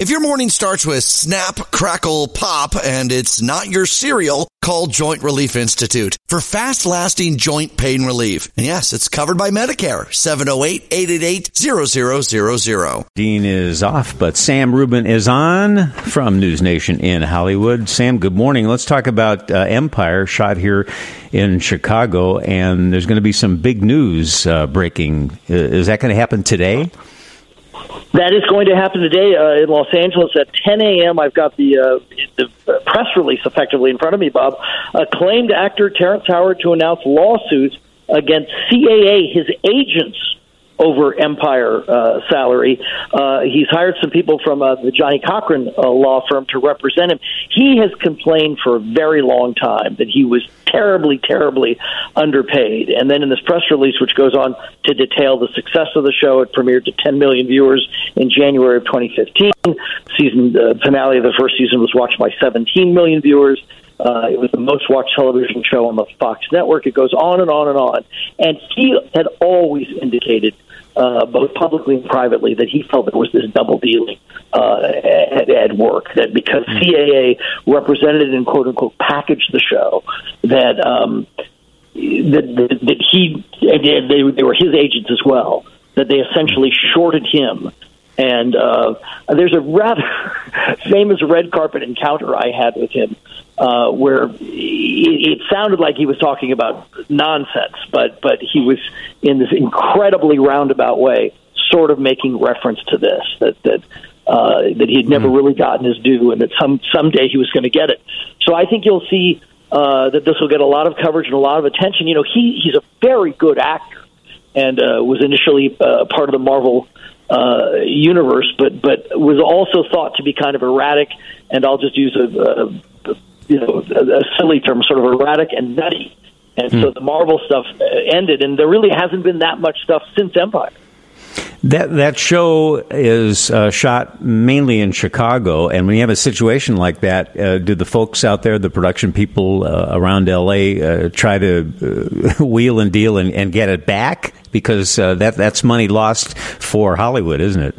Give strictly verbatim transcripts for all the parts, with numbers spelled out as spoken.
If your morning starts with snap, crackle, pop, and it's not your cereal, call Joint Relief Institute for fast-lasting joint pain relief. And yes, it's covered by Medicare. seven oh eight, eight eight eight, zero zero zero zero. Dean is off, but Sam Rubin is on from News Nation in Hollywood. Sam, good morning. Let's talk about uh, Empire, shot here in Chicago, and there's going to be some big news uh, breaking. Uh, is that going to happen today? That is going to happen today uh, in Los Angeles at ten a.m. I've got the, uh, the press release effectively in front of me, Bob. Acclaimed actor Terrence Howard to announce lawsuits against C A A, his agents, over Empire uh, salary. Uh, he's hired some people from uh, the Johnny Cochran uh, law firm to represent him. He has complained for a very long time that he was terribly, terribly underpaid. And then in this press release, which goes on to detail the success of the show, it premiered to ten million viewers in January of twenty fifteen. Season uh, finale of the first season was watched by seventeen million viewers. Uh, it was the most watched television show on the Fox network. It goes on and on and on. And he had always indicated, uh, both publicly and privately, that he felt there was this double dealing uh, at, at work, that because C A A represented and quote-unquote packaged the show, that um, that, that, that he, and they, they were his agents as well, that they essentially shorted him. And uh, there's a rather famous red carpet encounter I had with him uh, where it, it sounded like he was talking about nonsense, but but he was in this incredibly roundabout way sort of making reference to this, that that uh, that he had never really gotten his due and that some someday he was going to get it. So I think you'll see uh, that this will get a lot of coverage and a lot of attention. You know, he he's a very good actor and uh, was initially uh, part of the Marvel Uh, universe, but but was also thought to be kind of erratic, and I'll just use a, a you know a, a silly term, sort of erratic and nutty. And mm. so the Marvel stuff ended, and there really hasn't been that much stuff since Empire. That that show is uh, shot mainly in Chicago, and when you have a situation like that, uh, do the folks out there, the production people uh, around L A, uh, try to uh, wheel and deal and, and get it back? Because uh, that that's money lost for Hollywood, isn't it?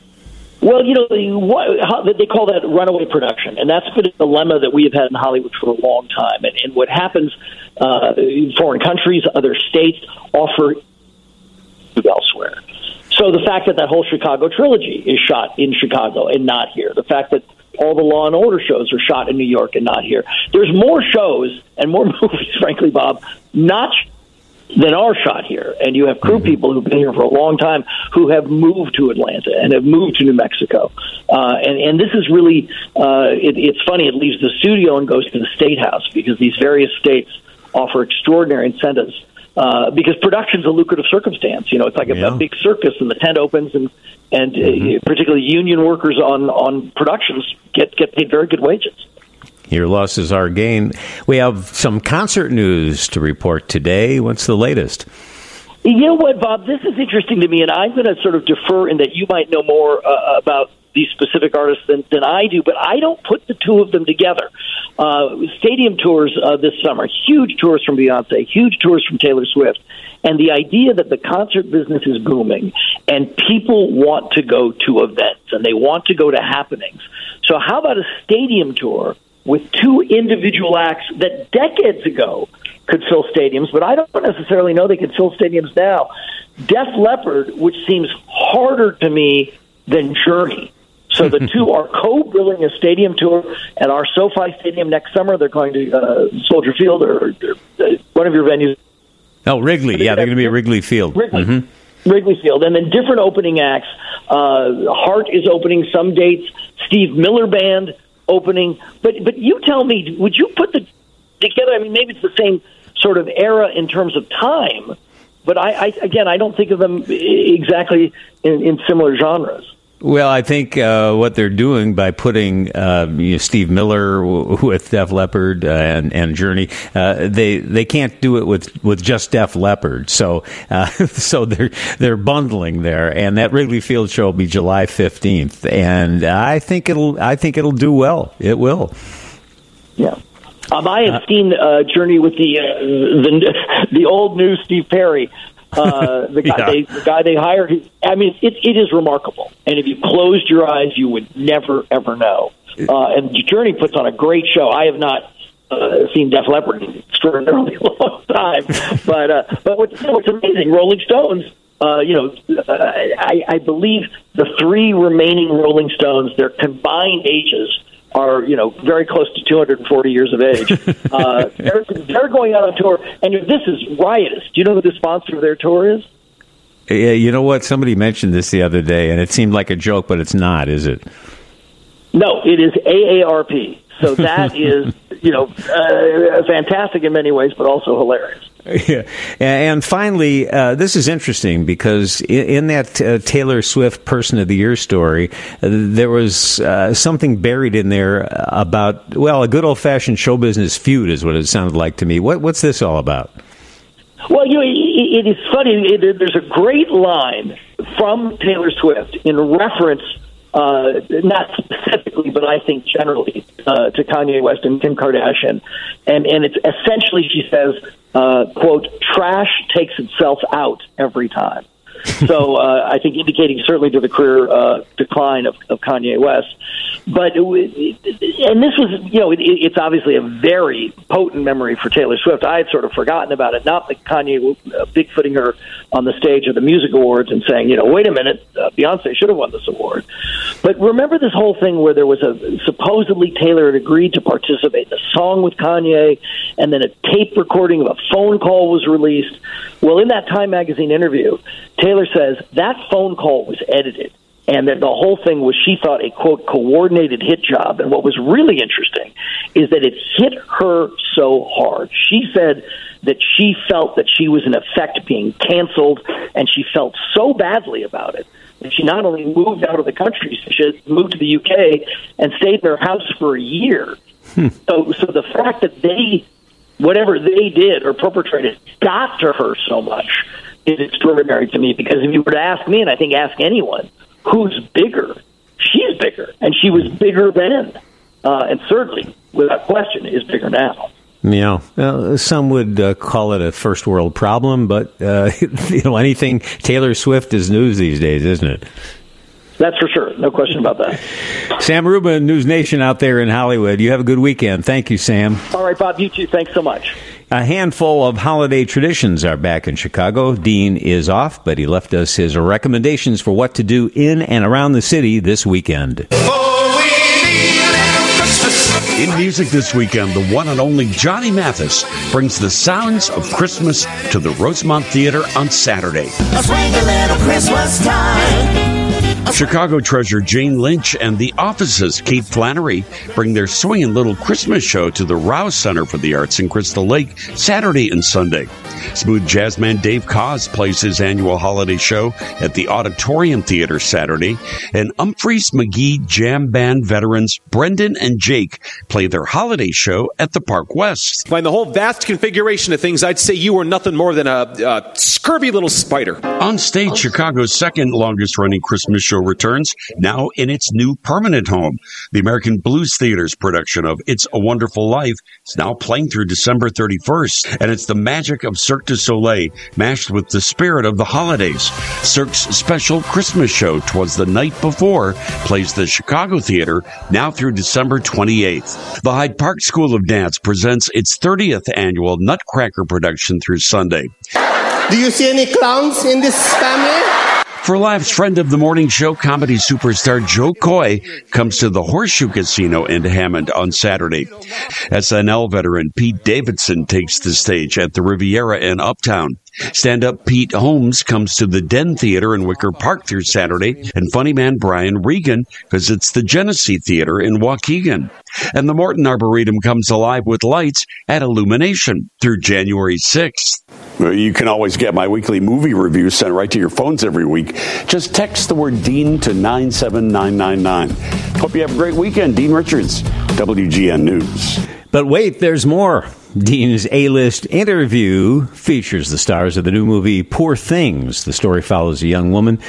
Well, you know, what, they call that runaway production, and that's been a dilemma that we have had in Hollywood for a long time. And, and what happens, uh, foreign countries, other states offer elsewhere. So the fact that that whole Chicago trilogy is shot in Chicago and not here, the fact that all the Law and Order shows are shot in New York and not here, there's more shows and more movies, frankly, Bob, not than are shot here. And you have crew people who've been here for a long time who have moved to Atlanta and have moved to New Mexico. Uh, and, and this is really, uh, it, it's funny, it leaves the studio and goes to the State House because these various states offer extraordinary incentives. Uh, because production's a lucrative circumstance. You know, it's like a, yeah. a big circus, and the tent opens, and and mm-hmm. uh, particularly union workers on, on productions get, get paid very good wages. Your loss is our gain. We have some concert news to report today. What's the latest? You know what, Bob? This is interesting to me, and I'm going to sort of defer in that you might know more uh, about these specific artists than, than I do, but I don't put the two of them together. Uh, stadium tours uh, this summer, huge tours from Beyonce, huge tours from Taylor Swift, and the idea that the concert business is booming and people want to go to events and they want to go to happenings. So how about a stadium tour with two individual acts that decades ago could fill stadiums, but I don't necessarily know they could fill stadiums now. Def Leppard, which seems harder to me than Journey. So the two are co-billing a stadium tour at our SoFi Stadium next summer. They're going to uh, Soldier Field or, or uh, one of your venues. Oh, Wrigley. Yeah, they're going to be at Wrigley Field. Wrigley. Mm-hmm. Wrigley Field. And then different opening acts. Uh, Heart is opening some dates. Steve Miller Band opening. But but you tell me, would you put the together? I mean, maybe it's the same sort of era in terms of time. But, I, I again, I don't think of them exactly in, in similar genres. Well, I think uh, what they're doing by putting uh, you know, Steve Miller w- with Def Leppard uh, and, and Journey, uh, they they can't do it with, with just Def Leppard. So uh, so they're they're bundling there, and that Wrigley Field show will be July fifteenth, and I think it'll I think it'll do well. It will. Yeah. Um, I have uh, seen uh, Journey with the, uh, the the old new Steve Perry. Uh, the, guy, yeah. they, the guy they hired, I mean, it, it is remarkable. And if you closed your eyes, you would never, ever know. Uh, and Journey puts on a great show. I have not uh, seen Def Leppard in an extraordinarily long time. But uh, but what's, what's amazing, Rolling Stones, uh, you know, uh, I, I believe the three remaining Rolling Stones, their combined ages are, you know, very close to two hundred forty years of age. Uh, they're, they're going out on tour, and this is riotous. Do you know who the sponsor of their tour is? Yeah, you know what? Somebody mentioned this the other day, and it seemed like a joke, but it's not, is it? No, it is A A R P. So that is, you know, uh, fantastic in many ways, but also hilarious. Yeah. And finally, uh, this is interesting because in, in that uh, Taylor Swift Person of the Year story, uh, there was uh, something buried in there about, well, a good old-fashioned show business feud is what it sounded like to me. What, what's this all about? Well, you know, it, it is funny. It, there's a great line from Taylor Swift in reference, uh, not specifically, but I think generally, uh, to Kanye West and Kim Kardashian. And, and it's essentially, she says, uh, quote, trash takes itself out every time. So uh, I think indicating certainly to the career uh, decline of, of Kanye West. But, it, it, and this was, you know, it, it's obviously a very potent memory for Taylor Swift. I had sort of forgotten about it. Not that Kanye uh, bigfooting her on the stage of the music awards and saying, you know, wait a minute, uh, Beyonce should have won this award. But remember this whole thing where there was a, supposedly Taylor had agreed to participate in a song with Kanye, and then a tape recording of a phone call was released. Well, in that Time magazine interview, Taylor says that phone call was edited, and that the whole thing was, she thought, a, quote, coordinated hit job. And what was really interesting is that it hit her so hard. She said that she felt that she was, in effect, being canceled, and she felt so badly about it that she not only moved out of the country, she moved to the U K and stayed in her house for a year. Hmm. So, so the fact that they, whatever they did or perpetrated, got to her so much is extraordinary to me, because if you were to ask me, and I think ask anyone, who's bigger, she's bigger, and she was bigger then, uh, and certainly, without question, is bigger now. Yeah, uh, some would uh, call it a first world problem, but uh, you know, anything Taylor Swift is news these days, isn't it? That's for sure. No question about that. Sam Rubin, News Nation out there in Hollywood. You have a good weekend. Thank you, Sam. All right, Bob, you too. Thanks so much. A handful of holiday traditions are back in Chicago. Dean is off, but he left us his recommendations for what to do in and around the city this weekend. In music this weekend, the one and only Johnny Mathis brings the sounds of Christmas to the Rosemont Theater on Saturday. A swing a little Christmas time. Chicago treasure Jane Lynch and the Office's Kate Flannery bring their swinging little Christmas show to the Rouse Center for the Arts in Crystal Lake Saturday and Sunday. Smooth jazzman Dave Koz plays his annual holiday show at the Auditorium Theater Saturday, and Humphreys McGee Jam Band veterans Brendan and Jake play their holiday show at the Park West. By the whole vast configuration of things, I'd say you were nothing more than a, a scurvy little spider. On stage, Chicago's second longest-running Christmas show returns, now in its new permanent home. The American Blues Theater's production of It's a Wonderful Life is now playing through December thirty-first, and it's the magic of Cirque du Soleil mashed with the spirit of the holidays. Cirque's special Christmas show, 'Twas the Night Before, plays the Chicago Theater now through December twenty-eighth. The Hyde Park School of Dance presents its thirtieth annual Nutcracker production through Sunday. Do you see any clowns in this family? For laughs, friend of the morning show, comedy superstar Joe Coy comes to the Horseshoe Casino in Hammond on Saturday. S N L veteran Pete Davidson takes the stage at the Riviera in Uptown. Stand-up Pete Holmes comes to the Den Theater in Wicker Park through Saturday, and funny man Brian Regan visits the Genesee Theater in Waukegan. And the Morton Arboretum comes alive with lights at Illumination through January sixth. You can always get my weekly movie reviews sent right to your phones every week. Just text the word Dean to nine seven nine nine nine. Hope you have a great weekend. Dean Richards, W G N News. But wait, there's more. Dean's A-list interview features the stars of the new movie Poor Things. The story follows a young woman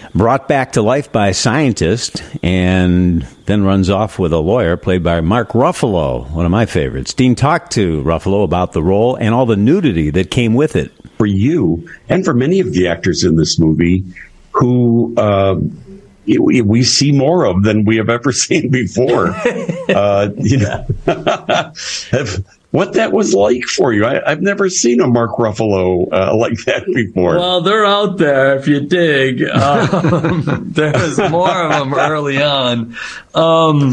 brought back to life by a scientist, and then runs off with a lawyer played by Mark Ruffalo, one of my favorites. Dean talked to Ruffalo about the role and all the nudity that came with it. For you, and for many of the actors in this movie, who uh, we see more of than we have ever seen before. uh, you know, what that was like for you. I, I've never seen a Mark Ruffalo uh, like that before. Well, they're out there if you dig. Um, there's more of them early on. Um,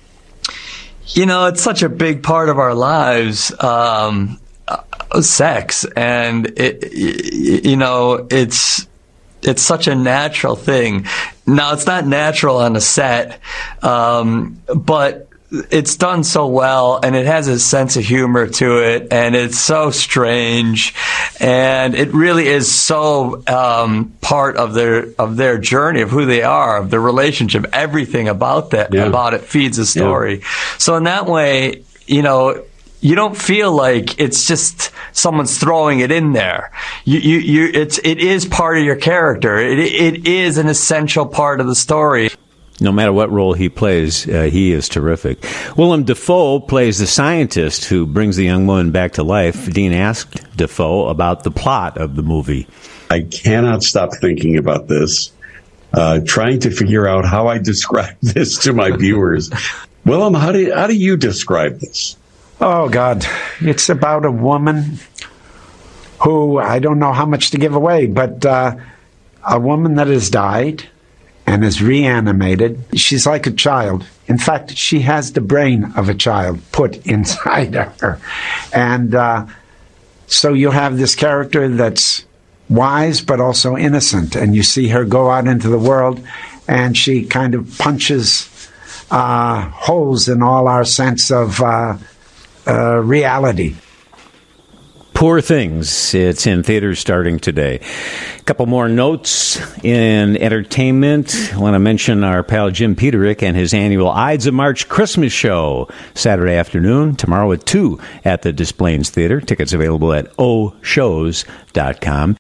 you know, it's such a big part of our lives, um, uh, sex. And, it, you know, it's... It's such a natural thing. Now, it's not natural on a set, um, but it's done so well, and it has a sense of humor to it, and it's so strange, and it really is so um, part of their of their journey, of who they are, of their relationship. Everything about that yeah. about it feeds a story. Yeah. So in that way, you know, you don't feel like it's just someone's throwing it in there. You, you, you, it's, it is part of your character. It, it is an essential part of the story. No matter what role he plays, uh, he is terrific. Willem Dafoe plays the scientist who brings the young woman back to life. Dean asked Dafoe about the plot of the movie. I cannot stop thinking about this, uh, trying to figure out how I describe this to my viewers. Willem, how do, how do you describe this? Oh, God. It's about a woman who, I don't know how much to give away, but uh, a woman that has died and is reanimated. She's like a child. In fact, she has the brain of a child put inside her. And uh, so you have this character that's wise but also innocent. And you see her go out into the world, and she kind of punches uh, holes in all our sense of uh, uh, reality. Poor Things. It's in theaters starting today. A couple more notes in entertainment. I want to mention our pal Jim Peterick and his annual Ides of March Christmas show, Saturday afternoon, tomorrow at two at the Des Plaines Theater. Tickets available at o shows dot com.